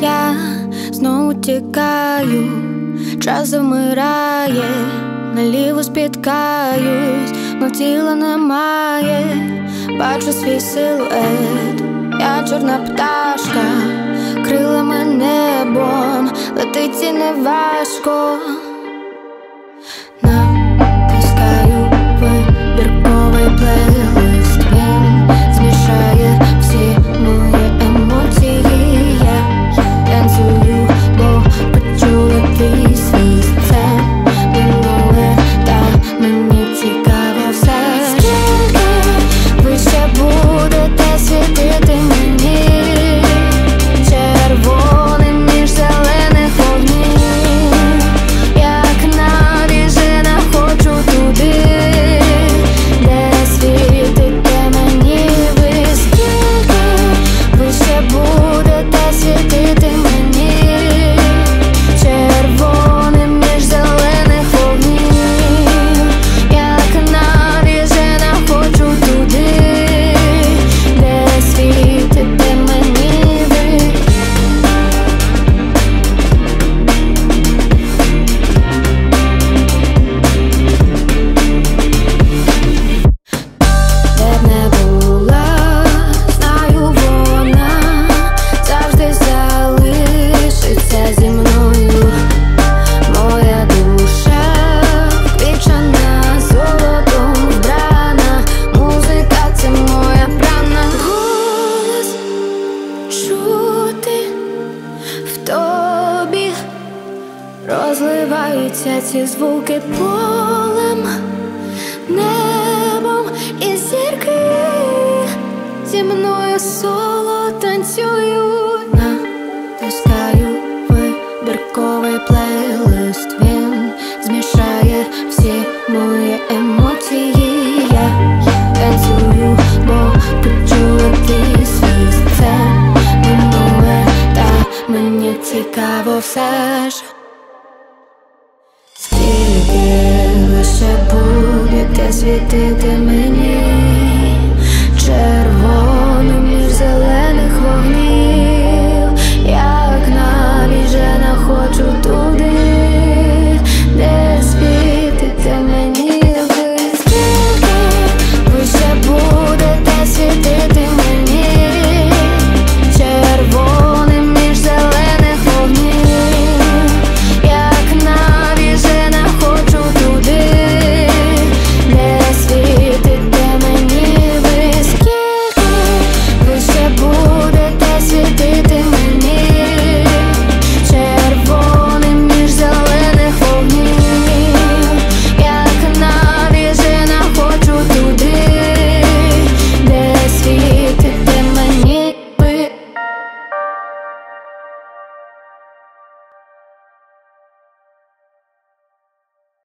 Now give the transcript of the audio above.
Я знову тікаю, час замирає, наліво спіткаюсь, мов тіла немає. Бачу свій силует, я чорна пташка, крилами небом летить і не важко. Натискаю вибірковий плейлист, він змішає всі мої емоції. Я танцюю, бо почула твій свіст. Це минуле, та мені цікаво все. Скільки ви ще будете світити мені червоним між зелених вогнів? Як навіжена хочу туди, де світите мені ви. Скільки ви ще будете світити мені червоним між зелених вогнів? Як навіжена хочу туди, де світите мені ви. Де б не була, знаю, вона завжди залишиться зі мною. Моя душа вквічена золотом вбрана, музика — це моя прана. Голос чути в тобі, розливаються ці звуки полем, небом і зірки зі мною соло танцюють. Натискаю вибірковий плейлист, він змішає всі мої емоції. Я танцюю, бо почула твій свіст. Це минуле, та мені цікаво все ж. Скільки ви ще будете світити мені?